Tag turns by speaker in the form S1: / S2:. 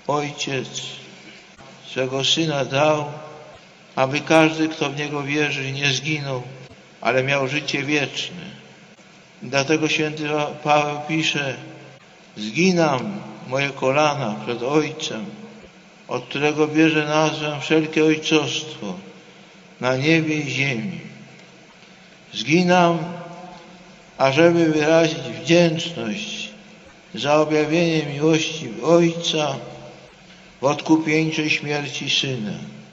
S1: Ojciec swego Syna dał, aby każdy, kto w Niego wierzy, nie zginął, ale miał życie wieczne. Dlatego święty Paweł pisze: zginam moje kolana przed Ojcem, od którego bierze nazwę wszelkie ojcostwo na niebie i ziemi. Zginam, ażeby wyrazić wdzięczność za objawienie miłości Ojca w odkupieńczej śmierci Syna.